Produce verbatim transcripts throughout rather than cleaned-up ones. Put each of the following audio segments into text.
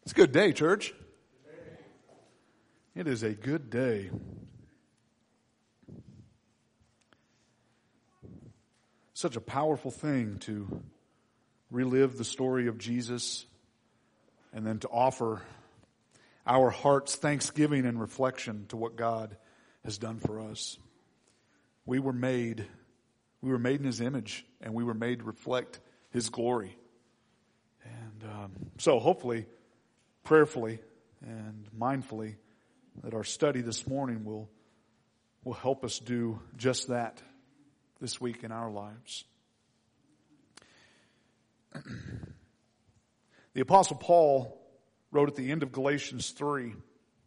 It's a good day, church. It is a good day. Such a powerful thing to relive the story of Jesus and then to offer our hearts thanksgiving and reflection to what God has done for us. We were made, we were made in His image, and we were made to reflect His glory. And um, so hopefully, prayerfully and mindfully, that our study this morning will, will help us do just that this week in our lives. The Apostle Paul wrote at the end of Galatians three.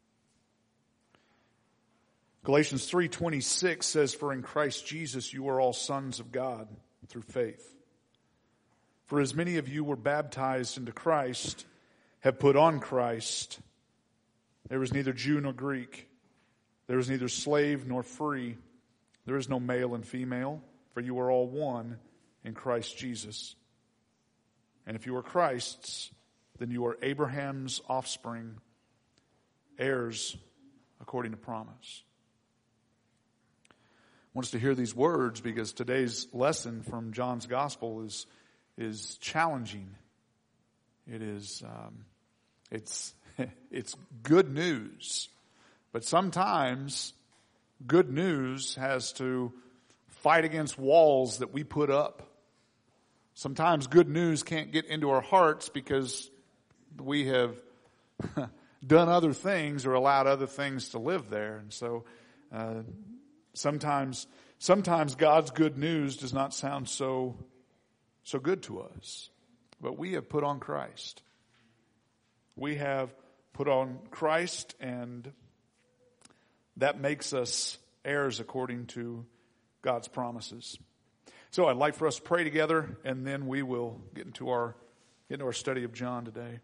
Galatians three twenty-six says, "For in Christ Jesus you are all sons of God through faith. For as many of you were baptized into Christ, have put on Christ. There is neither Jew nor Greek. There is neither slave nor free. There is no male and female, for you are all one in Christ Jesus. And if you are Christ's, then you are Abraham's offspring, heirs according to promise." I want us to hear these words because today's lesson from John's Gospel is, is challenging. It is, um, it's, it's good news. But sometimes good news has to fight against walls that we put up. Sometimes good news can't get into our hearts because we have done other things or allowed other things to live there. And so uh, sometimes sometimes God's good news does not sound so so good to us. But we have put on Christ. We have put on Christ, and that makes us heirs according to God's promises. So I'd like for us to pray together, and then we will get into our get into our study of John today.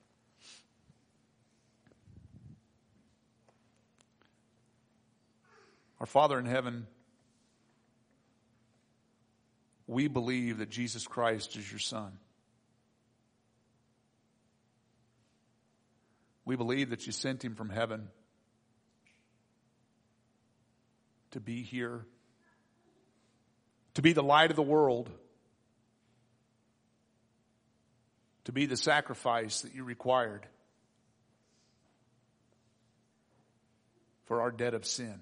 Our Father in heaven, we believe that Jesus Christ is your Son. We believe that you sent Him from heaven to be here, to be the light of the world, to be the sacrifice that you required for our debt of sin.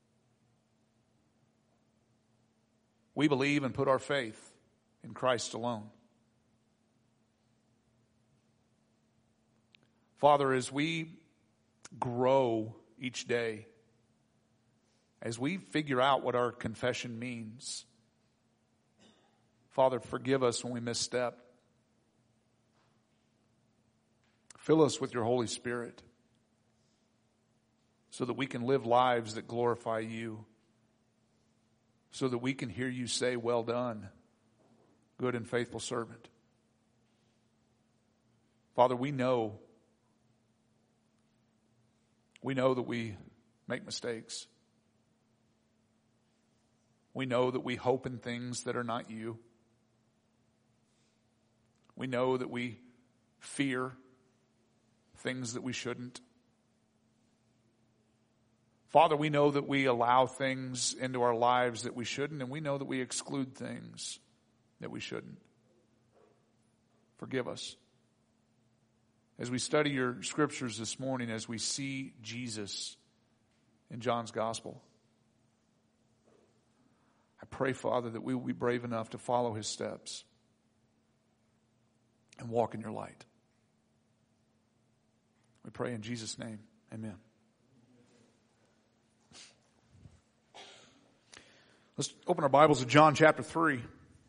We believe and put our faith in Christ alone. Father, as we grow each day, as we figure out what our confession means, Father, forgive us when we misstep. Fill us with your Holy Spirit so that we can live lives that glorify you, so that we can hear you say, "Well done, good and faithful servant." Father, we know, we know that we make mistakes. We know that we hope in things that are not you. We know that we fear things that we shouldn't. Father, we know that we allow things into our lives that we shouldn't, and we know that we exclude things that we shouldn't. Forgive us. As we study your scriptures this morning, as we see Jesus in John's Gospel, I pray, Father, that we will be brave enough to follow His steps and walk in your light. We pray in Jesus' name. Amen. Let's open our Bibles to John chapter three.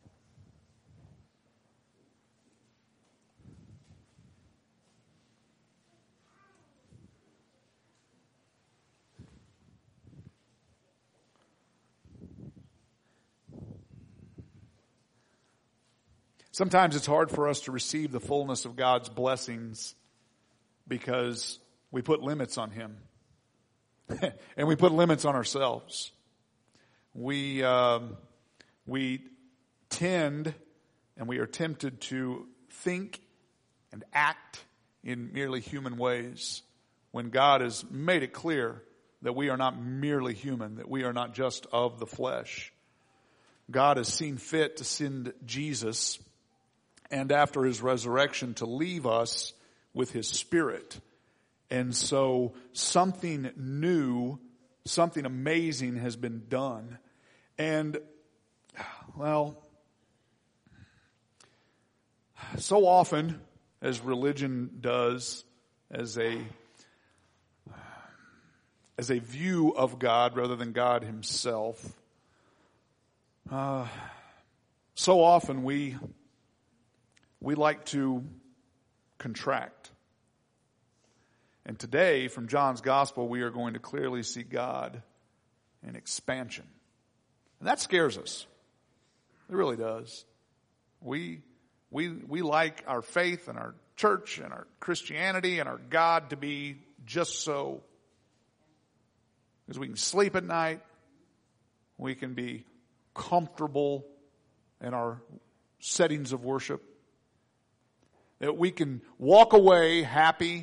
Sometimes it's hard for us to receive the fullness of God's blessings because we put limits on Him. And we put limits on ourselves. We um, we tend and we are tempted to think and act in merely human ways, when God has made it clear that we are not merely human, that we are not just of the flesh. God has seen fit to send Jesus, and after his resurrection to leave us with his Spirit. And so something new, something amazing has been done. And, well, so often, as religion does, as a as a view of God rather than God himself, uh, so often we we like to contract. And today, from John's Gospel, we are going to clearly see God in expansion. And that scares us. It really does. We we we like our faith and our church and our Christianity and our God to be just so. Because we can sleep at night. We can be comfortable in our settings of worship. That we can walk away happy,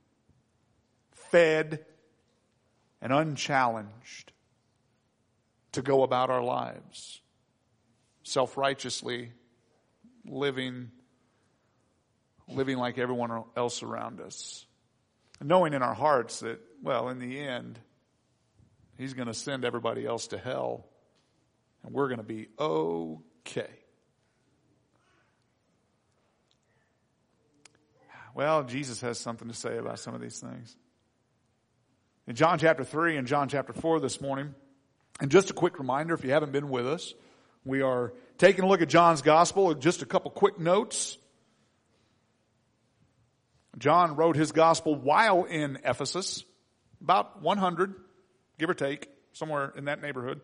fed, and unchallenged to go about our lives, self-righteously living, living like everyone else around us, knowing in our hearts that, well, in the end, he's going to send everybody else to hell, and we're going to be okay. Well, Jesus has something to say about some of these things. In John chapter three and John chapter four this morning, and just a quick reminder, if you haven't been with us, we are taking a look at John's Gospel. Just a couple quick notes. John wrote his Gospel while in Ephesus, about one hundred, give or take, somewhere in that neighborhood.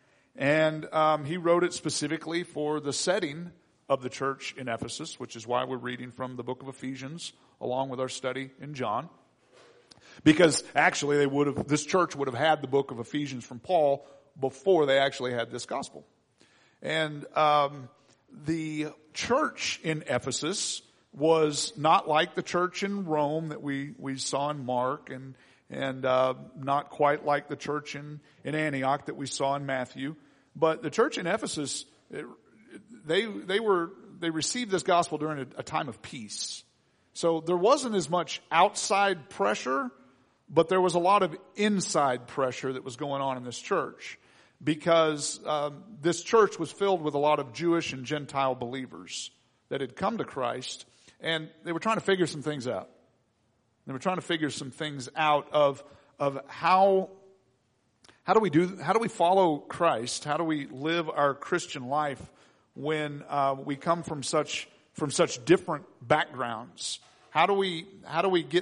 And um, he wrote it specifically for the setting of the church in Ephesus, which is why we're reading from the book of Ephesians along with our study in John. Because actually they would have, this church would have had the book of Ephesians from Paul before they actually had this gospel. And um, the church in Ephesus was not like the church in Rome that we, we saw in Mark, and and uh, not quite like the church in, in Antioch that we saw in Matthew. But the church in Ephesus, it, they they were they received this gospel during a, a time of peace. So there wasn't as much outside pressure, but there was a lot of inside pressure that was going on in this church, because um, this church was filled with a lot of Jewish and Gentile believers that had come to Christ, and they were trying to figure some things out. They were trying to figure some things out of of how how do we do how do we follow Christ? How do we live our Christian life when uh, we come from such from such different backgrounds? How do we how do we get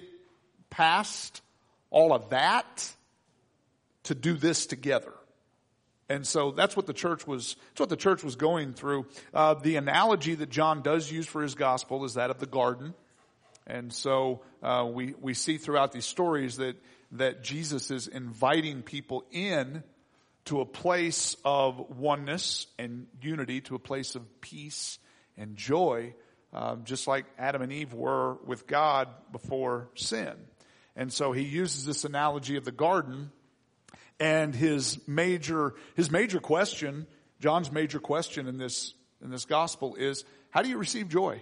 past all of that to do this together? And so that's what the church was. That's what the church was going through. Uh, the analogy that John does use for his gospel is that of the garden. And so uh, we we see throughout these stories that that Jesus is inviting people in to a place of oneness and unity, to a place of peace and joy, uh, just like Adam and Eve were with God before sin. And so he uses this analogy of the garden, and his major his major question, John's major question in this in this gospel is, how do you receive joy?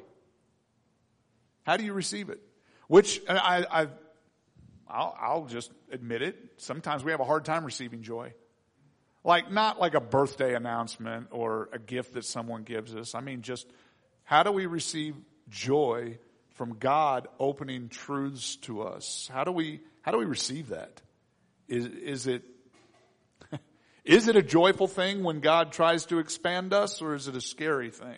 How do you receive it? Which I, I I'll, I'll just admit it. Sometimes we have a hard time receiving joy. Like, not like a birthday announcement or a gift that someone gives us. I mean, just how do we receive joy from God opening truths to us? How do we how do we receive that? Is is it is it a joyful thing when God tries to expand us, or is it a scary thing?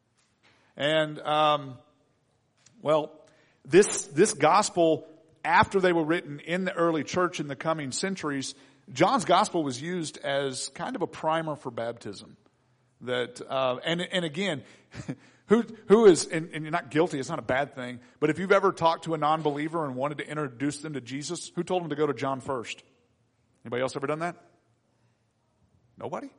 And um, well, this this gospel, after they were written in the early church in the coming centuries, John's gospel was used as kind of a primer for baptism. That uh, and and again, who who is and, and you're not guilty. It's not a bad thing. But if you've ever talked to a non-believer and wanted to introduce them to Jesus, who told them to go to John first? Anybody else ever done that? Nobody?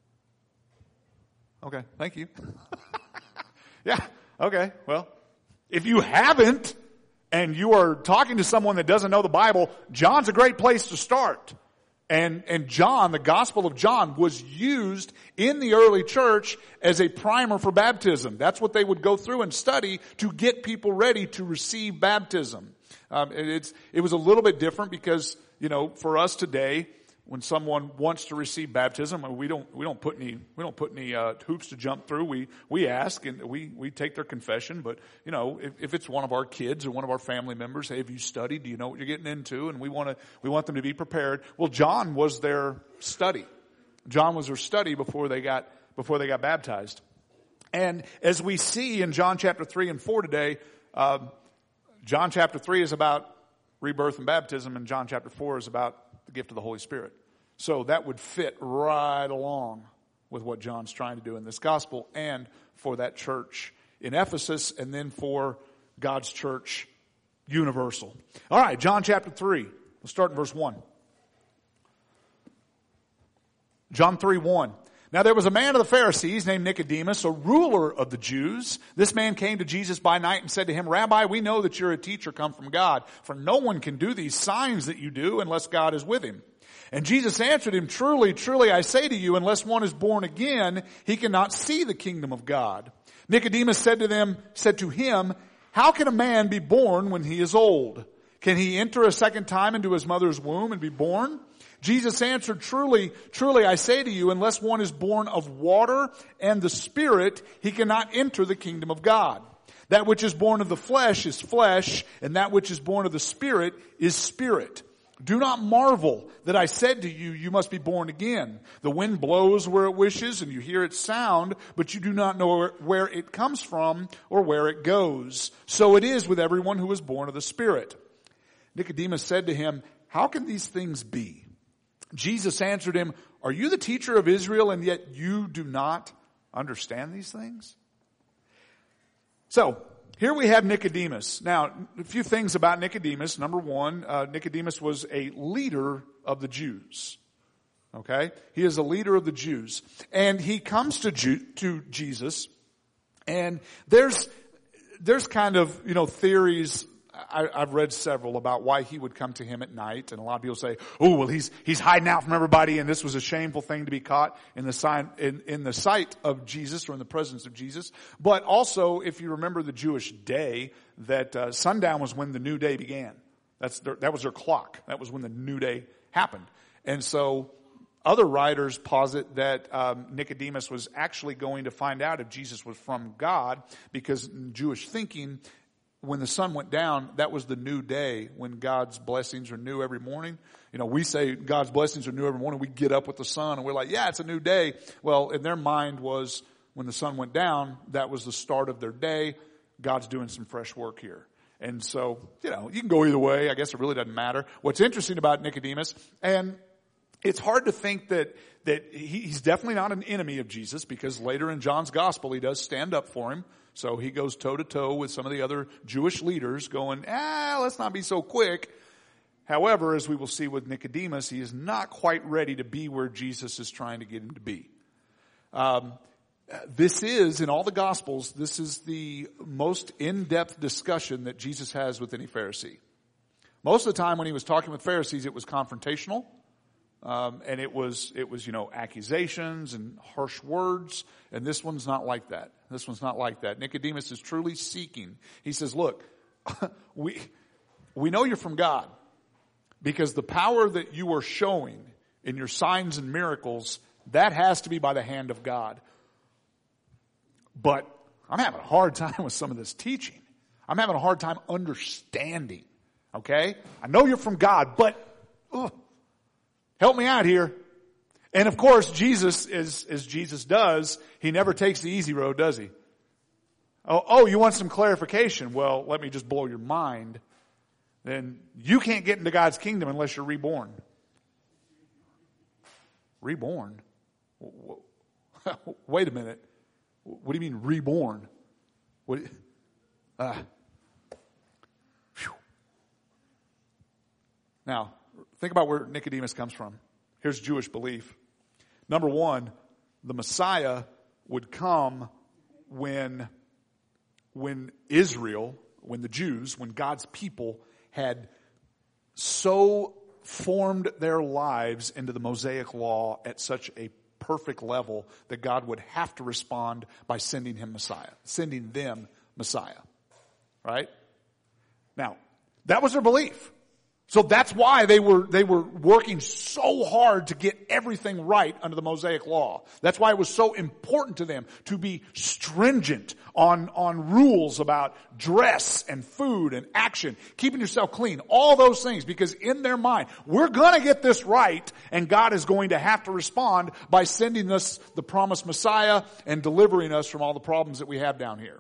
Okay, thank you. Yeah. Okay. Well, if you haven't, and you are talking to someone that doesn't know the Bible, John's a great place to start. And, and John, the Gospel of John, was used in the early church as a primer for baptism. That's what they would go through and study to get people ready to receive baptism. Um, and it's, it was a little bit different because, you know, for us today, when someone wants to receive baptism, we don't we don't put any we don't put any uh, hoops to jump through. We we ask and we we take their confession. But you know, if, if it's one of our kids or one of our family members, hey, have you studied? Do you know what you're getting into? And we want to we want them to be prepared. Well, John was their study. John was their study before they got before they got baptized. And as we see in John chapter three and four today, uh, John chapter three is about rebirth and baptism, and John chapter four is about the gift of the Holy Spirit. So that would fit right along with what John's trying to do in this gospel and for that church in Ephesus and then for God's church universal. All right, John chapter three. Let's start in verse one. John three one. Now there was a man of the Pharisees named Nicodemus, a ruler of the Jews. This man came to Jesus by night and said to him, Rabbi, we know that you're a teacher come from God, for no one can do these signs that you do unless God is with him. And Jesus answered him, Truly, truly, I say to you, unless one is born again, he cannot see the kingdom of God. Nicodemus said to them, said to him, How can a man be born when he is old? Can he enter a second time into his mother's womb and be born? Jesus answered, Truly, truly, I say to you, unless one is born of water and the Spirit, he cannot enter the kingdom of God. That which is born of the flesh is flesh, and that which is born of the Spirit is spirit. Do not marvel that I said to you, you must be born again. The wind blows where it wishes, and you hear its sound, but you do not know where it comes from or where it goes. So it is with everyone who is born of the Spirit. Nicodemus said to him, How can these things be? Jesus answered him, Are you the teacher of Israel, and yet you do not understand these things? So, here we have Nicodemus. Now, a few things about Nicodemus. Number one, uh, Nicodemus was a leader of the Jews. Okay? He is a leader of the Jews. And he comes to Ju- to Jesus, and there's, there's kind of, you know, theories. I, I've read several about why he would come to him at night, and a lot of people say, "Oh, well, he's he's hiding out from everybody, and this was a shameful thing to be caught in the sign in, in the sight of Jesus or in the presence of Jesus." But also, if you remember the Jewish day, that uh, sundown was when the new day began. That's their, that was their clock. That was when the new day happened, and so other writers posit that um, Nicodemus was actually going to find out if Jesus was from God, because in Jewish thinking, when the sun went down, that was the new day when God's blessings are new every morning. You know, we say God's blessings are new every morning. We get up with the sun and we're like, yeah, it's a new day. Well, in their mind was when the sun went down, that was the start of their day. God's doing some fresh work here. And so, you know, you can go either way. I guess it really doesn't matter. What's interesting about Nicodemus, and it's hard to think that that he, he's definitely not an enemy of Jesus, because later in John's gospel he does stand up for him. So he goes toe to toe with some of the other Jewish leaders going, ah, let's not be so quick. However, as we will see with Nicodemus, he is not quite ready to be where Jesus is trying to get him to be. Um, this is, in all the Gospels, this is the most in-depth discussion that Jesus has with any Pharisee. Most of the time when he was talking with Pharisees, it was confrontational. Um, and it was, it was, you know, accusations and harsh words. And this one's not like that. This one's not like that. Nicodemus is truly seeking. He says, look, we, we know you're from God, because the power that you are showing in your signs and miracles, that has to be by the hand of God. But I'm having a hard time with some of this teaching. I'm having a hard time understanding. Okay? I know you're from God, but, ugh, help me out here. And of course, Jesus, as, as Jesus does, he never takes the easy road, does he? Oh, oh, you want some clarification? Well, let me just blow your mind. Then you can't get into God's kingdom unless you're reborn. Reborn? Wait a minute. What do you mean reborn? What? Uh, now, think about where Nicodemus comes from. Here's Jewish belief. Number one, the Messiah would come when, when Israel, when the Jews, when God's people had so formed their lives into the Mosaic law at such a perfect level that God would have to respond by sending him Messiah, sending them Messiah. Right? Now, that was their belief. So that's why they were, they were working so hard to get everything right under the Mosaic law. That's why it was so important to them to be stringent on, on rules about dress and food and action, keeping yourself clean, all those things, because in their mind, we're gonna get this right, and God is going to have to respond by sending us the promised Messiah and delivering us from all the problems that we have down here.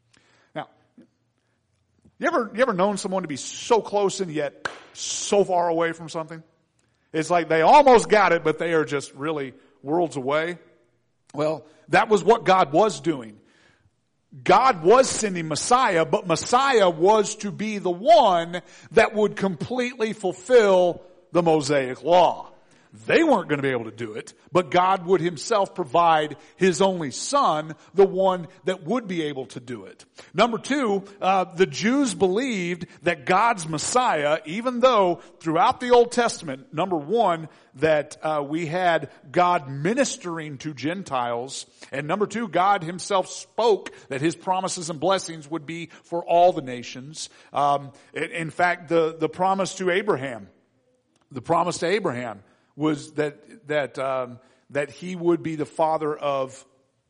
You ever, you ever known someone to be so close and yet so far away from something? It's like they almost got it, but they are just really worlds away. Well, that was what God was doing. God was sending Messiah, but Messiah was to be the one that would completely fulfill the Mosaic law. They weren't going to be able to do it, but God would himself provide his only son, the one that would be able to do it. Number two, uh, the Jews believed that God's Messiah, even though throughout the Old Testament, number one, that uh, we had God ministering to Gentiles, and number two, God himself spoke that his promises and blessings would be for all the nations. Um, in, in fact, the, the promise to Abraham, the promise to Abraham, was that that um, that he would be the father of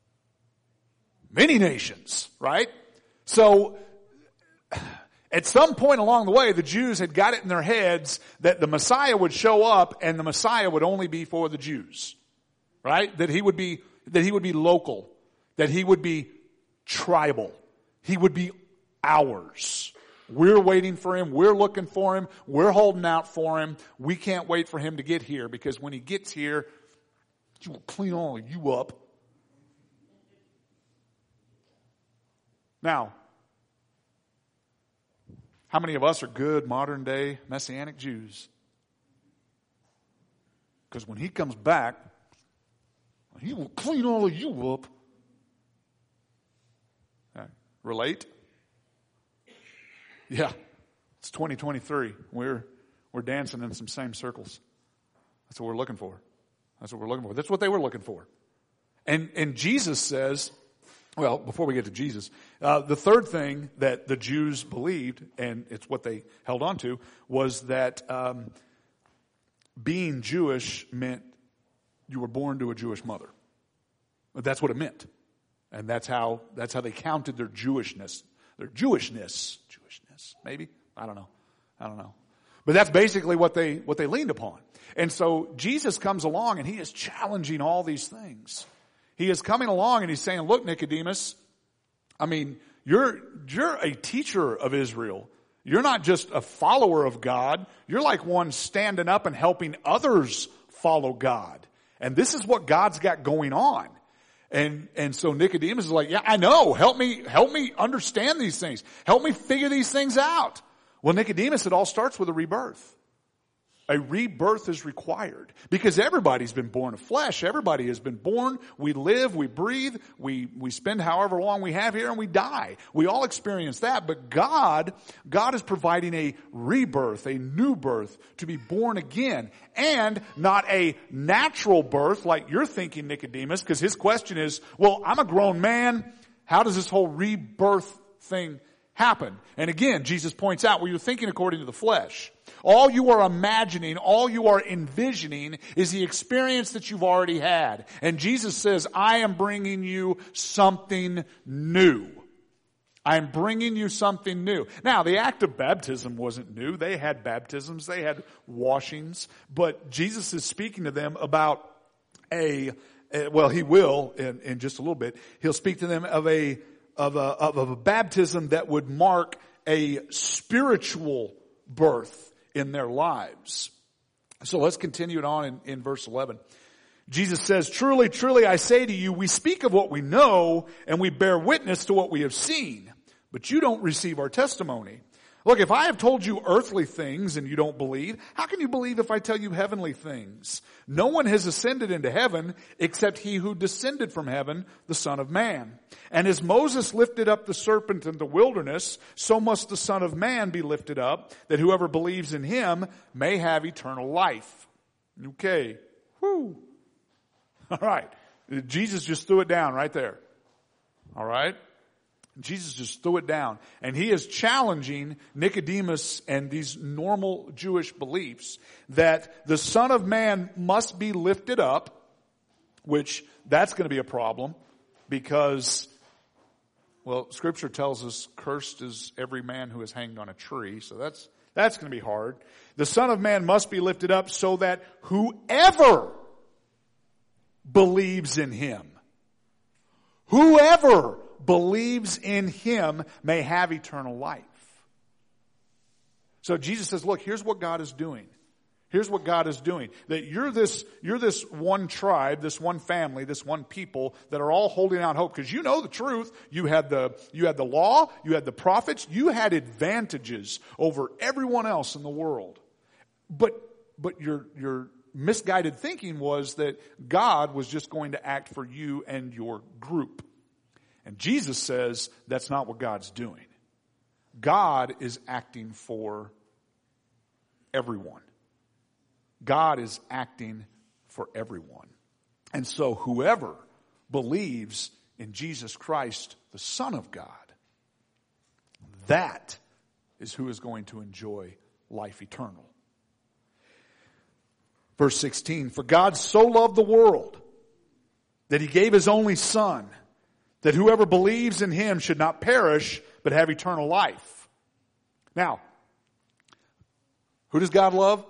many nations, right? So at some point along the way, the Jews had got it in their heads that the Messiah would show up, and the Messiah would only be for the Jews, right? That he would be that he would be local, that he would be tribal, he would be ours. We're waiting for him. We're looking for him. We're holding out for him. We can't wait for him to get here, because when he gets here, he will clean all of you up. Now, how many of us are good modern day Messianic Jews? Because when he comes back, he will clean all of you up. Okay. Relate? Yeah, it's twenty twenty-three. We're we're dancing in some same circles. That's what we're looking for. That's what we're looking for. That's what they were looking for. And and Jesus says, well, before we get to Jesus, uh, the third thing that the Jews believed, and it's what they held on to, was that um, being Jewish meant you were born to a Jewish mother. That's what it meant, and that's how that's how they counted their Jewishness. Their Jewishness, Jewishness, maybe? I don't know. I don't know. But that's basically what they, what they leaned upon. And so Jesus comes along and he is challenging all these things. He is coming along and he's saying, look, Nicodemus, I mean, you're, you're a teacher of Israel. You're not just a follower of God. You're like one standing up and helping others follow God. And this is what God's got going on. And, and so Nicodemus is like, yeah, I know. Help me, help me understand these things. Help me figure these things out. Well, Nicodemus, it all starts with a rebirth. A rebirth is required because everybody's been born of flesh. Everybody has been born. We live, we breathe, we, we spend however long we have here and we die. We all experience that. But God, God is providing a rebirth, a new birth to be born again, and not a natural birth like you're thinking, Nicodemus, because his question is, well, I'm a grown man. How does this whole rebirth thing happen? And again, Jesus points out, well, you're thinking according to the flesh. All you are imagining, all you are envisioning is the experience that you've already had. And Jesus says, I am bringing you something new. I'm bringing you something new. Now, the act of baptism wasn't new. They had baptisms. They had washings. But Jesus is speaking to them about a, a well, he will in, in just a little bit. He'll speak to them of a, of a, of a baptism that would mark a spiritual birth in their lives. So let's continue it on in, in verse eleven. Jesus says, truly, truly, I say to you, we speak of what we know and we bear witness to what we have seen, but you don't receive our testimony. Look, if I have told you earthly things and you don't believe, how can you believe if I tell you heavenly things? No one has ascended into heaven except he who descended from heaven, the Son of Man. And as Moses lifted up the serpent in the wilderness, so must the Son of Man be lifted up, that whoever believes in him may have eternal life. Okay. Whew. All right. Jesus just threw it down right there. All right. Jesus just threw it down. And he is challenging Nicodemus and these normal Jewish beliefs that the Son of Man must be lifted up, which that's going to be a problem because, well, Scripture tells us cursed is every man who is hanged on a tree. So that's, that's going to be hard. The Son of Man must be lifted up so that whoever believes in him, whoever believes in him may have eternal life. So Jesus says, look, here's what God is doing. Here's what God is doing. That you're this, you're this one tribe, this one family, this one people that are all holding out hope because you know the truth. You had the, you had the law, you had the prophets, you had advantages over everyone else in the world. But, but your, your misguided thinking was that God was just going to act for you and your group. And Jesus says that's not what God's doing. God is acting for everyone. God is acting for everyone. And so whoever believes in Jesus Christ, the Son of God, that is who is going to enjoy life eternal. Verse sixteen, for God so loved the world that he gave his only Son, that whoever believes in him should not perish, but have eternal life. Now, who does God love?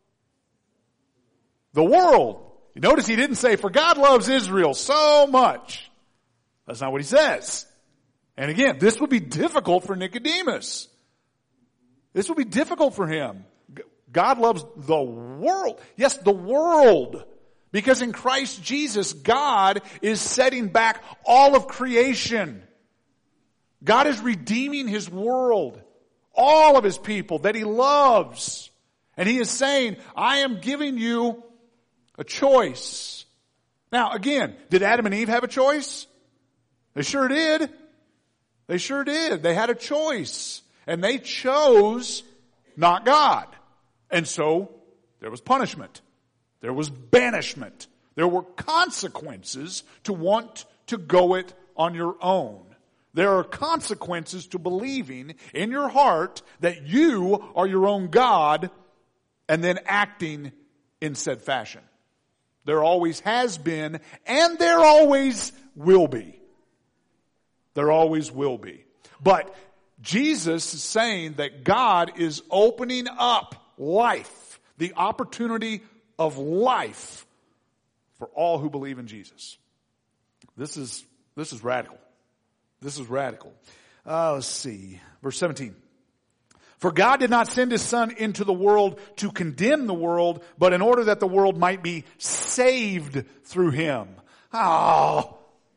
The world. You notice he didn't say, for God loves Israel so much. That's not what he says. And again, this would be difficult for Nicodemus. This would be difficult for him. God loves the world. Yes, the world. Because in Christ Jesus, God is setting back all of creation. God is redeeming his world, all of his people that he loves. And he is saying, I am giving you a choice. Now, again, did Adam and Eve have a choice? They sure did. They sure did. They had a choice. And they chose not God. And so there was punishment. There was banishment. There were consequences to want to go it on your own. There are consequences to believing in your heart that you are your own God and then acting in said fashion. There always has been and there always will be. There always will be. But Jesus is saying that God is opening up life, the opportunity of life for all who believe in Jesus. This is, this is radical. This is radical. Uh, let's see. Verse seventeen. For God did not send his Son into the world to condemn the world, but in order that the world might be saved through him. Oh,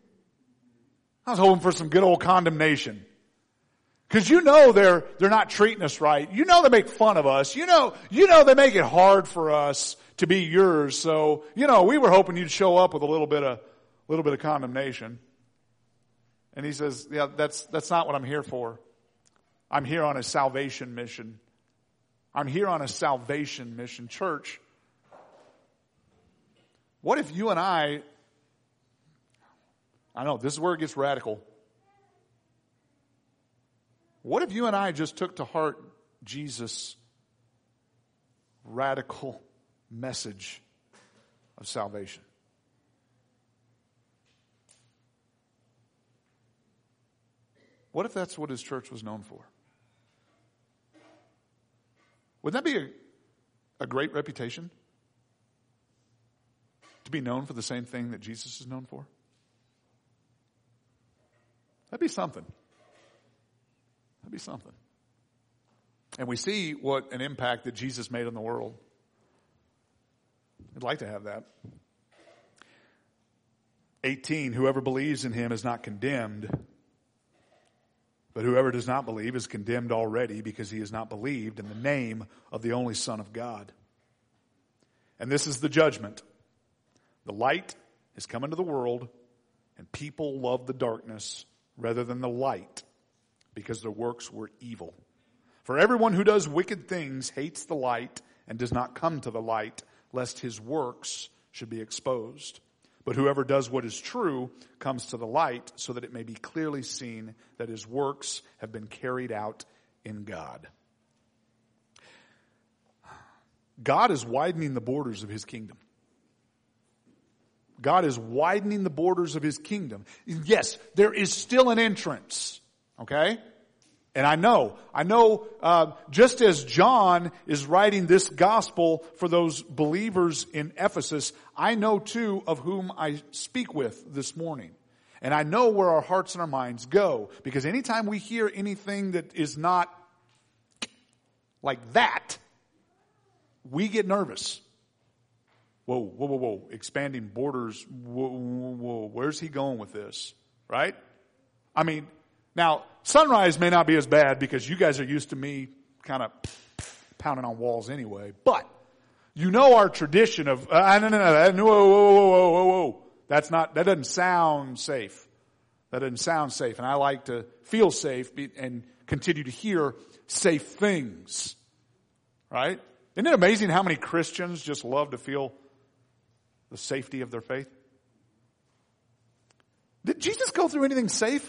I was hoping for some good old condemnation. Because you know they're, they're not treating us right. You know they make fun of us. You know, you know they make it hard for us to be yours. So, you know, we were hoping you'd show up with a little bit of, little bit of condemnation. And he says, yeah, that's, that's not what I'm here for. I'm here on a salvation mission. I'm here on a salvation mission. Church, what if you and I, I know this is where it gets radical. What if you and I just took to heart Jesus' radical message of salvation? What if that's what his church was known for? Wouldn't that be a, a great reputation? To be known for the same thing that Jesus is known for? That'd be something. That'd be something. And we see what an impact that Jesus made on the world. I'd like to have that. eighteen, whoever believes in him is not condemned, But whoever does not believe is condemned already because he has not believed in the name of the only Son of God. And this is the judgment. The light has come into the world, and people love the darkness rather than the light because their works were evil. For everyone who does wicked things hates the light and does not come to the light, lest his works should be exposed. But whoever does what is true comes to the light so that it may be clearly seen that his works have been carried out in God. God is widening the borders of his kingdom. God is widening the borders of his kingdom. Yes, there is still an entrance. Okay? And I know, I know, uh, just as John is writing this gospel for those believers in Ephesus, I know too of whom I speak with this morning. And I know where our hearts and our minds go. Because anytime we hear anything that is not like that, we get nervous. Whoa, whoa, whoa, whoa, expanding borders, whoa, whoa, whoa, where's he going with this? Right? I mean, now, Sunrise may not be as bad because you guys are used to me kind of pounding on walls anyway. But you know our tradition of, uh, no, no, no, no, whoa, whoa, whoa, whoa, whoa, whoa. That's not, that doesn't sound safe. That doesn't sound safe. And I like to feel safe and continue to hear safe things. Right? Isn't it amazing how many Christians just love to feel the safety of their faith? Did Jesus go through anything safe?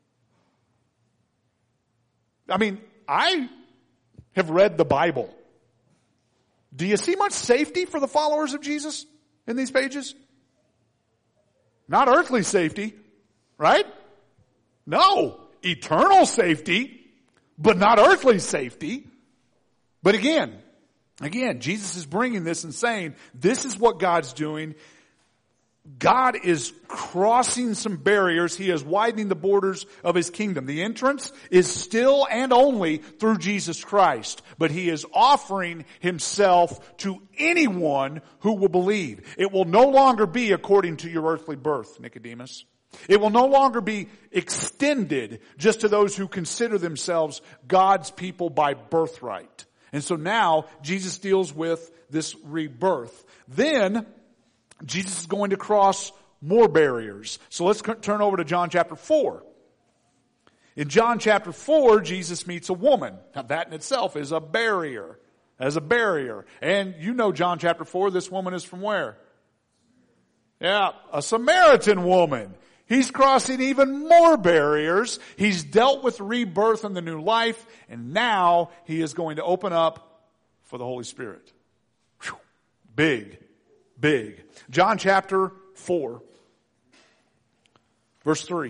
I mean, I have read the Bible. Do you see much safety for the followers of Jesus in these pages? Not earthly safety, right? No, eternal safety, but not earthly safety. But again, again, Jesus is bringing this and saying, this is what God's doing. God is crossing some barriers. He is widening the borders of his kingdom. The entrance is still and only through Jesus Christ. But he is offering himself to anyone who will believe. It will no longer be according to your earthly birth, Nicodemus. It will no longer be extended just to those who consider themselves God's people by birthright. And so now Jesus deals with this rebirth. Then Jesus is going to cross more barriers. So let's turn over to John chapter four. In John chapter four, Jesus meets a woman. Now that in itself is a barrier. As a barrier. And you know John chapter four, this woman is from where? Yeah, a Samaritan woman. He's crossing even more barriers. He's dealt with rebirth and the new life. And now he is going to open up for the Holy Spirit. Whew. Big. Big. John chapter four, verse three.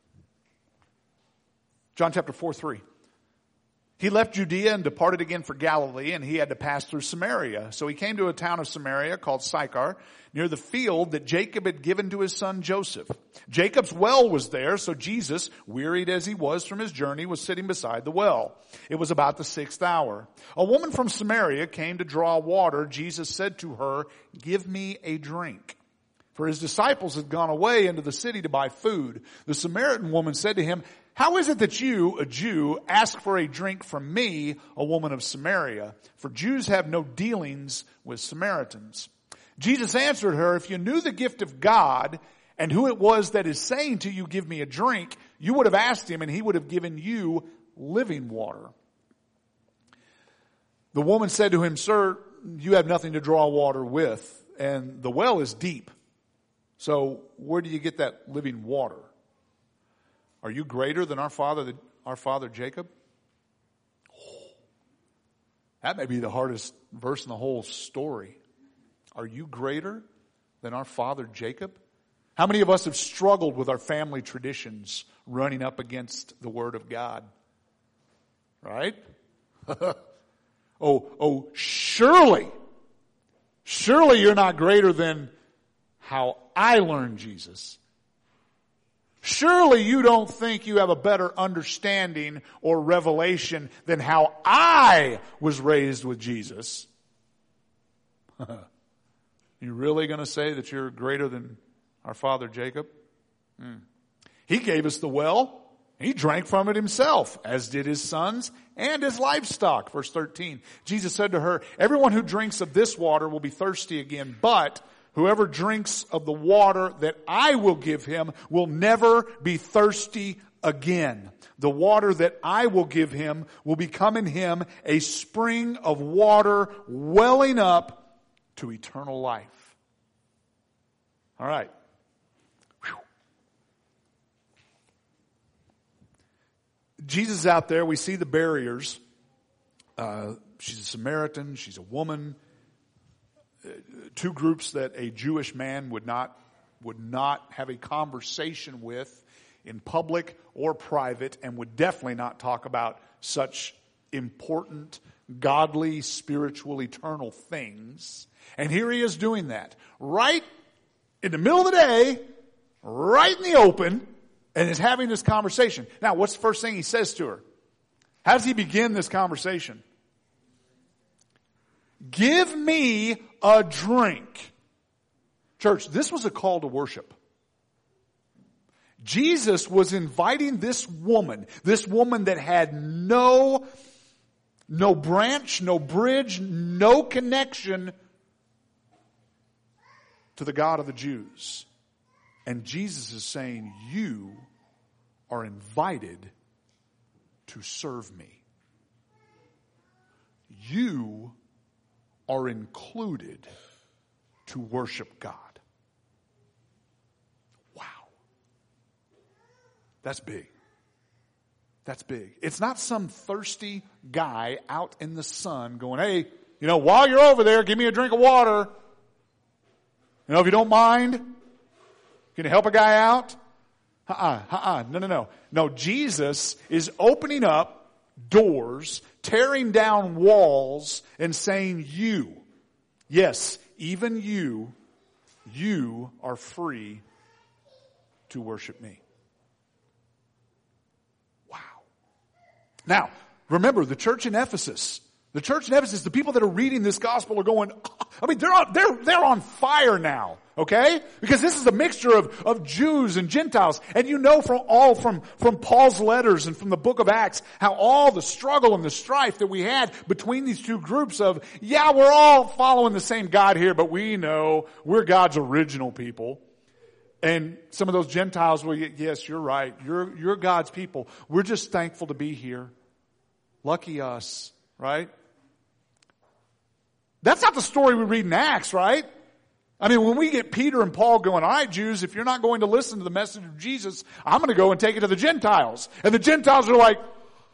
John chapter four, three. He left Judea and departed again for Galilee, and he had to pass through Samaria. So he came to a town of Samaria called Sychar, near the field that Jacob had given to his son Joseph. Jacob's well was there, so Jesus, wearied as he was from his journey, was sitting beside the well. It was about the sixth hour. A woman from Samaria came to draw water. Jesus said to her, "Give me a drink." For his disciples had gone away into the city to buy food. The Samaritan woman said to him, "How is it that you, a Jew, ask for a drink from me, a woman of Samaria? For Jews have no dealings with Samaritans." Jesus answered her, "If you knew the gift of God and who it was that is saying to you, 'Give me a drink,' you would have asked him and he would have given you living water." The woman said to him, "Sir, you have nothing to draw water with, and the well is deep. So where do you get that living water? Are you greater than our father, our father Jacob?" Oh, that may be the hardest verse in the whole story. Are you greater than our father Jacob? How many of us have struggled with our family traditions running up against the Word of God? Right? oh, oh, surely, surely you're not greater than how I learned Jesus. Surely you don't think you have a better understanding or revelation than how I was raised with Jesus. You really going to say that you're greater than our father Jacob? Hmm. He gave us the well. He drank from it himself, as did his sons and his livestock. Verse thirteen. Jesus said to her, everyone who drinks of this water will be thirsty again, but whoever drinks of the water that I will give him will never be thirsty again. The water that I will give him will become in him a spring of water welling up to eternal life. All right. Whew. Jesus is out there. We see the barriers. Uh, she's a Samaritan. She's a woman. Uh, two groups that a Jewish man would not would not have a conversation with in public or private, and would definitely not talk about such important, godly, spiritual, eternal things. And here he is doing that. Right in the middle of the day, right in the open, and is having this conversation. Now, what's the first thing he says to her? How does he begin this conversation? Give me a drink. Church, this was a call to worship. Jesus was inviting this woman, this woman that had no, no branch, no bridge, no connection to the God of the Jews. And Jesus is saying, you are invited to serve me. You are included to worship God. Wow. That's big. That's big. It's not some thirsty guy out in the sun going, hey, you know, while you're over there, give me a drink of water. You know, if you don't mind, can you help a guy out? Uh-uh, uh-uh, no, no, no. No, Jesus is opening up doors, tearing down walls, and saying, you, yes, even you, you are free to worship me. Wow. Now, remember, the church in Ephesus, the church in Ephesus, the people that are reading this gospel are going, I mean, they're on, they're, they're on fire now, okay? Because this is a mixture of, of Jews and Gentiles. And you know from all, from, from Paul's letters and from the book of Acts, how all the struggle and the strife that we had between these two groups of, yeah, we're all following the same God here, but we know we're God's original people. And some of those Gentiles were, yes, you're right. You're, you're God's people. We're just thankful to be here. Lucky us, right? That's not the story we read in Acts, right? I mean, when we get Peter and Paul going, all right, Jews, if you're not going to listen to the message of Jesus, I'm going to go and take it to the Gentiles. And the Gentiles are like,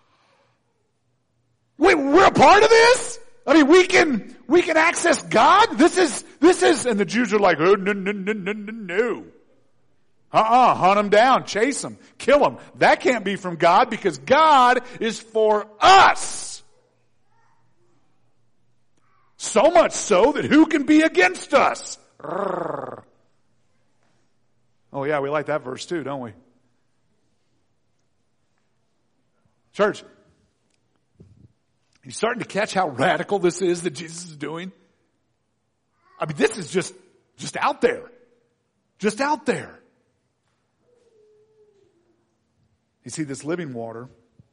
wait, we're a part of this? I mean, we can, we can access God? This is, this is, and the Jews are like, oh, no, no, no, no, no, no. Uh-uh, hunt them down, chase them, kill them. That can't be from God because God is for us. So much so that who can be against us? Oh yeah, we like that verse too, don't we? Church, you starting to catch how radical this is that Jesus is doing? I mean, this is just, just out there. Just out there. You see, this living water,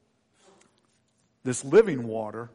this living water,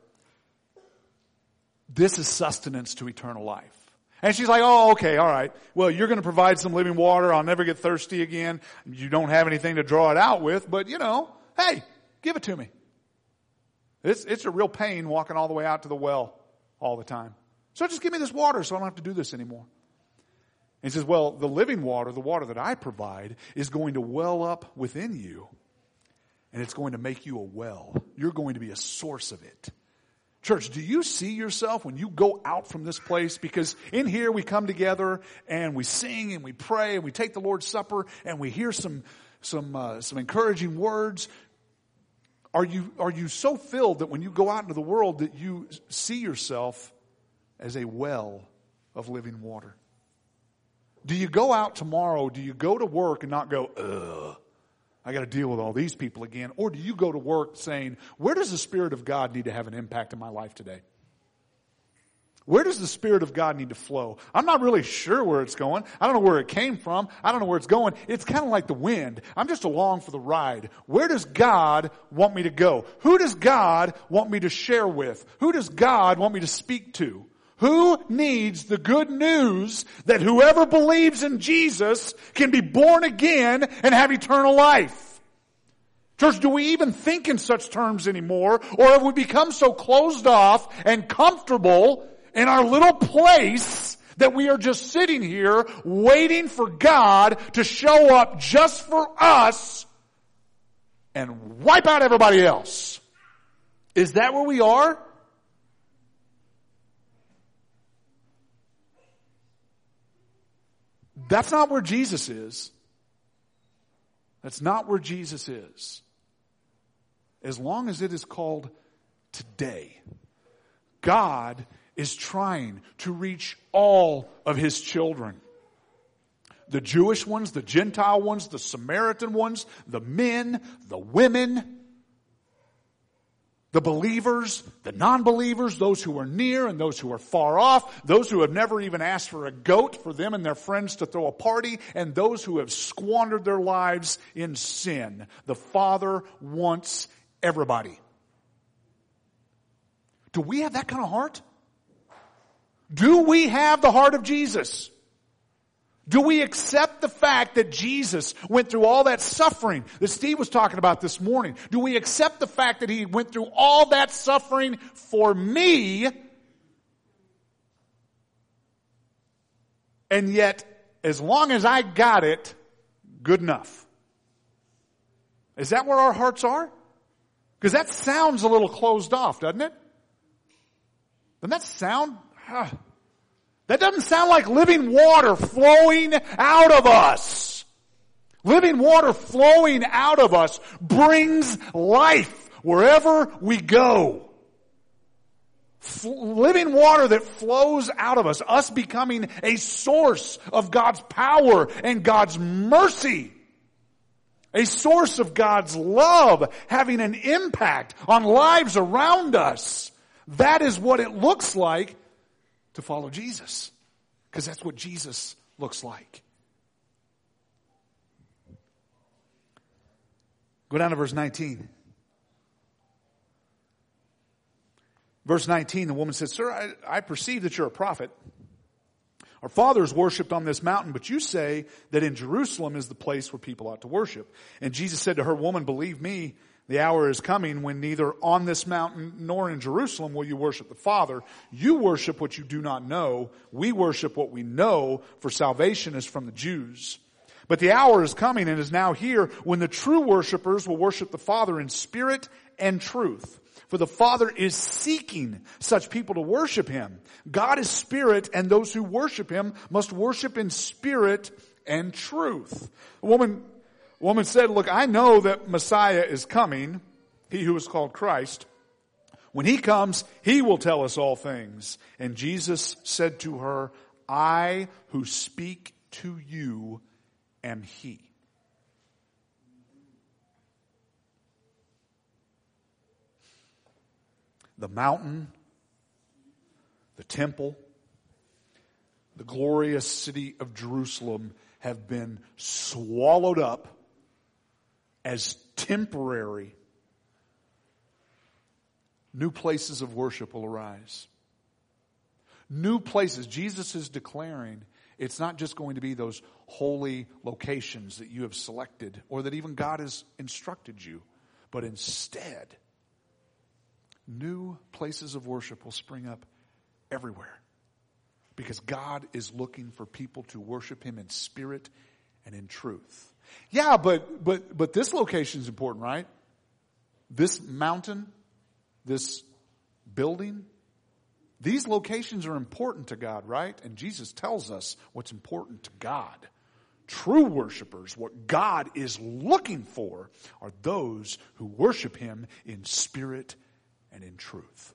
this is sustenance to eternal life. And she's like, oh, okay, all right. Well, you're going to provide some living water. I'll never get thirsty again. You don't have anything to draw it out with, but you know, hey, give it to me. It's, it's a real pain walking all the way out to the well all the time. So just give me this water so I don't have to do this anymore. And he says, well, the living water, the water that I provide, is going to well up within you. And it's going to make you a well. You're going to be a source of it. Church, do you see yourself when you go out from this place? Because in here we come together and we sing and we pray and we take the Lord's Supper and we hear some some uh, some encouraging words. Are you are you so filled that when you go out into the world that you see yourself as a well of living water? Do you go out tomorrow? Do you go to work and not go, ugh, I got to deal with all these people again? Or do you go to work saying, where does the Spirit of God need to have an impact in my life today? Where does the Spirit of God need to flow? I'm not really sure where it's going. I don't know where it came from. I don't know where it's going. It's kind of like the wind. I'm just along for the ride. Where does God want me to go? Who does God want me to share with? Who does God want me to speak to? Who needs the good news that whoever believes in Jesus can be born again and have eternal life? Church, do we even think in such terms anymore? Or have we become so closed off and comfortable in our little place that we are just sitting here waiting for God to show up just for us and wipe out everybody else? Is that where we are? That's not where Jesus is. That's not where Jesus is. As long as it is called today, God is trying to reach all of His children. The Jewish ones, the Gentile ones, the Samaritan ones, the men, the women, the believers, the non-believers, those who are near and those who are far off, those who have never even asked for a goat for them and their friends to throw a party, and those who have squandered their lives in sin. The Father wants everybody. Do we have that kind of heart? Do we have the heart of Jesus? Do we accept the fact that Jesus went through all that suffering that Steve was talking about this morning? Do we accept the fact that He went through all that suffering for me? And yet, as long as I got it, good enough. Is that where our hearts are? Because that sounds a little closed off, doesn't it? Doesn't that sound... Huh. That doesn't sound like living water flowing out of us. Living water flowing out of us brings life wherever we go. F- living water that flows out of us, us becoming a source of God's power and God's mercy. A source of God's love, having an impact on lives around us. That is what it looks like to follow Jesus. Because that's what Jesus looks like. Go down to verse nineteen. Verse nineteen, the woman said, "Sir, I, I perceive that you're a prophet. Our fathers worshipped on this mountain, but you say that in Jerusalem is the place where people ought to worship." And Jesus said to her, "Woman, believe me, the hour is coming when neither on this mountain nor in Jerusalem will you worship the Father. You worship what you do not know. We worship what we know, for salvation is from the Jews. But the hour is coming and is now here when the true worshipers will worship the Father in spirit and truth. For the Father is seeking such people to worship Him. God is spirit, and those who worship Him must worship in spirit and truth." A woman woman said, "Look, I know that Messiah is coming, He who is called Christ. When He comes, He will tell us all things." And Jesus said to her, "I who speak to you am He." The mountain, the temple, the glorious city of Jerusalem have been swallowed up as temporary. New places of worship will arise. New places. Jesus is declaring it's not just going to be those holy locations that you have selected or that even God has instructed you, but instead, new places of worship will spring up everywhere. Because God is looking for people to worship Him in spirit and in truth. Yeah, but but but this location is important, right? This mountain, this building, these locations are important to God, right? And Jesus tells us what's important to God. True worshipers, what God is looking for, are those who worship Him in spirit and in truth.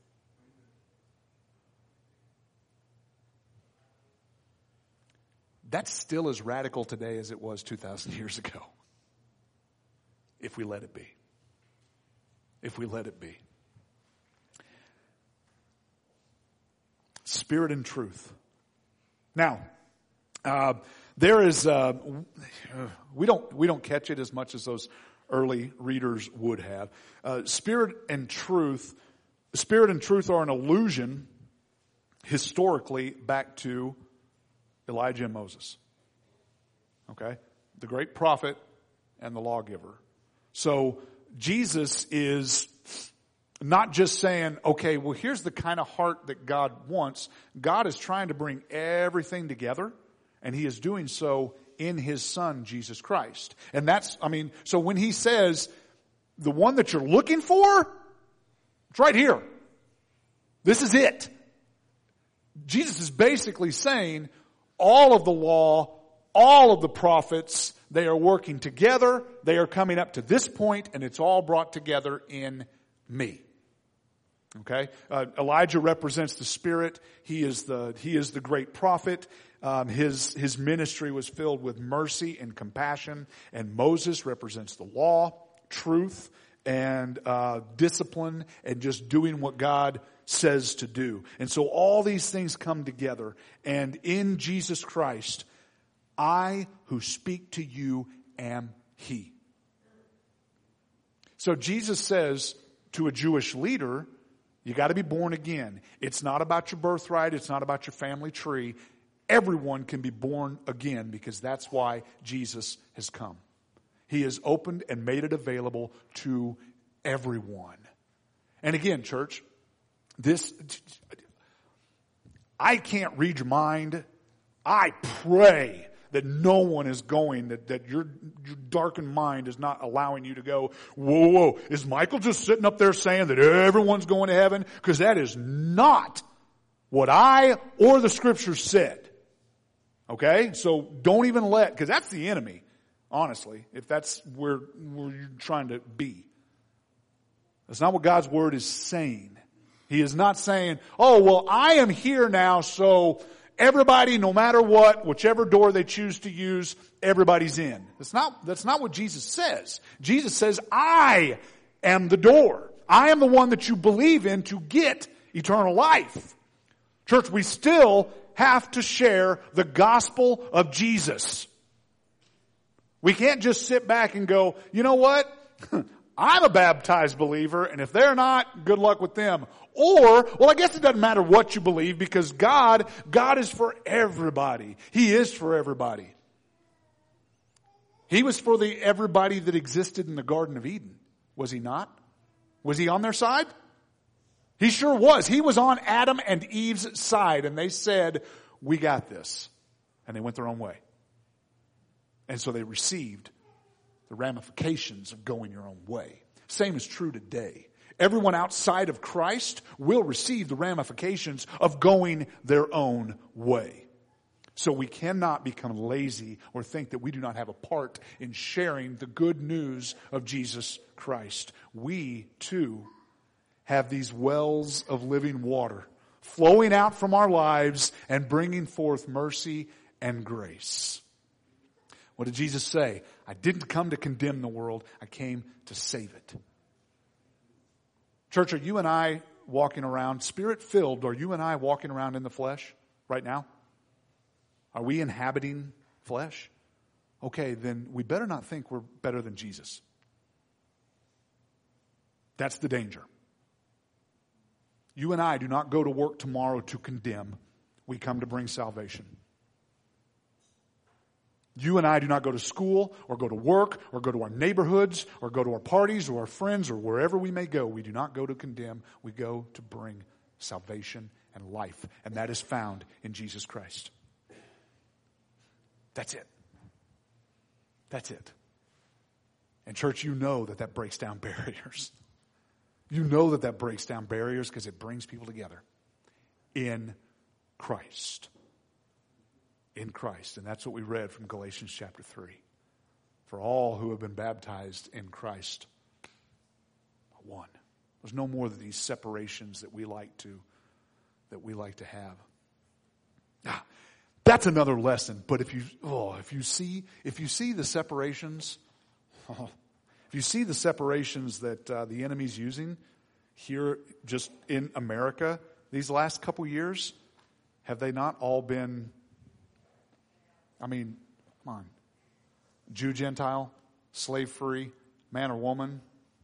That's still as radical today as it was two thousand years ago. If we let it be. If we let it be. Spirit and truth. Now, uh, there is uh, we don't we don't catch it as much as those early readers would have. Uh, spirit and truth, spirit and truth are an allusion historically back to Elijah and Moses. Okay, the great prophet and the lawgiver. So Jesus is not just saying, okay, well, here's the kind of heart that God wants. God is trying to bring everything together, and he is doing so in his Son, Jesus Christ. And that's, I mean, so when he says, the one that you're looking for, it's right here. This is it. Jesus is basically saying, all of the law, all of the prophets, they are working together. They are coming up to this point, and it's all brought together in me. Okay, uh, Elijah represents the Spirit. He is the he is the great prophet. Um, his his ministry was filled with mercy and compassion. And Moses represents the law, truth, and uh, discipline, and just doing what God says to do. And so all these things come together. And in Jesus Christ, I who speak to you am He. So Jesus says to a Jewish leader, you got to be born again. It's not about your birthright. It's not about your family tree. Everyone can be born again because that's why Jesus has come. He has opened and made it available to everyone. And again, church, this, I can't read your mind. I pray that no one is going, that, that your, your darkened mind is not allowing you to go, whoa, whoa, is Michael just sitting up there saying that everyone's going to heaven? Because that is not what I or the Scriptures said. Okay? So don't even let, because that's the enemy, honestly, if that's where, where you're trying to be. That's not what God's Word is saying. He is not saying, oh, well, I am here now, so everybody, no matter what, whichever door they choose to use, everybody's in. That's not, that's not what Jesus says. Jesus says, I am the door. I am the one that you believe in to get eternal life. Church, we still have to share the gospel of Jesus. We can't just sit back and go, you know what? I'm a baptized believer, and if they're not, good luck with them. Or, well, I guess it doesn't matter what you believe because God, God is for everybody. He is for everybody. He was for the everybody that existed in the Garden of Eden. Was he not? Was he on their side? He sure was. He was on Adam and Eve's side, and they said, we got this. And they went their own way. And so they received the ramifications of going your own way. Same is true today. Everyone outside of Christ will receive the ramifications of going their own way. So we cannot become lazy or think that we do not have a part in sharing the good news of Jesus Christ. We, too, have these wells of living water flowing out from our lives and bringing forth mercy and grace. What did Jesus say? I didn't come to condemn the world. I came to save it. Church, are you and I walking around, Spirit-filled, are you and I walking around in the flesh right now? Are we inhabiting flesh? Okay, then we better not think we're better than Jesus. That's the danger. You and I do not go to work tomorrow to condemn. We come to bring salvation. You and I do not go to school or go to work or go to our neighborhoods or go to our parties or our friends or wherever we may go. We do not go to condemn. We go to bring salvation and life. And that is found in Jesus Christ. That's it. That's it. And church, you know that that breaks down barriers. You know that that breaks down barriers because it brings people together in Christ. In Christ. And that's what we read from Galatians chapter three. For all who have been baptized in Christ are one. There's no more of these separations that we like to that we like to have. Ah, that's another lesson. But if you oh, if you see if you see the separations, oh, if you see the separations that uh, the enemy's using here just in America these last couple years, have they not all been, I mean, come on, Jew, Gentile, slave free, man or woman?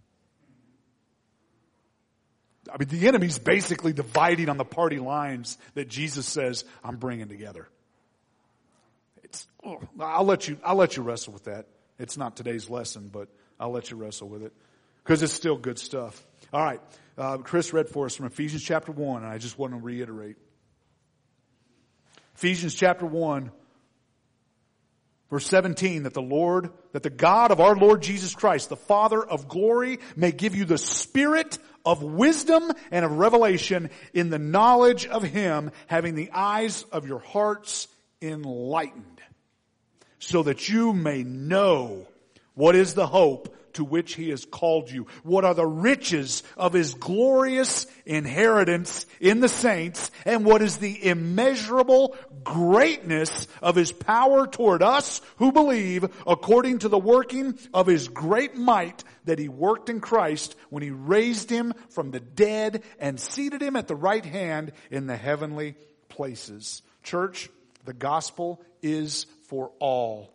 I mean, the enemy's basically dividing on the party lines that Jesus says, I'm bringing together. It's, oh, I'll let you, I'll let you wrestle with that. It's not today's lesson, but I'll let you wrestle with it because it's still good stuff. All right. Uh, Chris read for us from Ephesians chapter one, and I just want to reiterate. Ephesians chapter one, verse seventeen, that the Lord, that the God of our Lord Jesus Christ, the Father of glory, may give you the spirit of wisdom and of revelation in the knowledge of Him, having the eyes of your hearts enlightened, so that you may know what is the hope to which He has called you. What are the riches of His glorious inheritance in the saints, and what is the immeasurable greatness of His power toward us who believe, according to the working of His great might that He worked in Christ when He raised Him from the dead and seated Him at the right hand in the heavenly places. Church, the gospel is for all.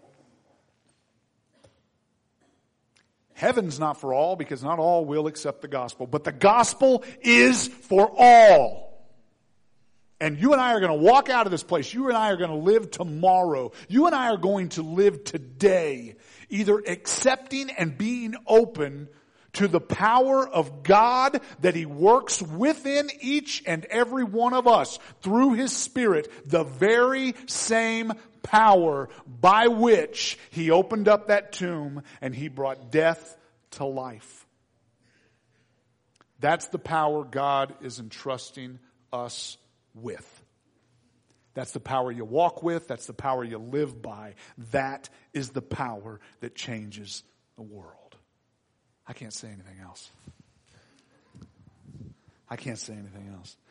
Heaven's not for all because not all will accept the gospel. But the gospel is for all. And you and I are going to walk out of this place. You and I are going to live tomorrow. You and I are going to live today, either accepting and being open to the power of God that He works within each and every one of us through His Spirit, the very same power by which He opened up that tomb and He brought death to life. That's the power God is entrusting us with. That's the power you walk with. That's the power you live by. That is the power that changes the world. I can't say anything else. I can't say anything else.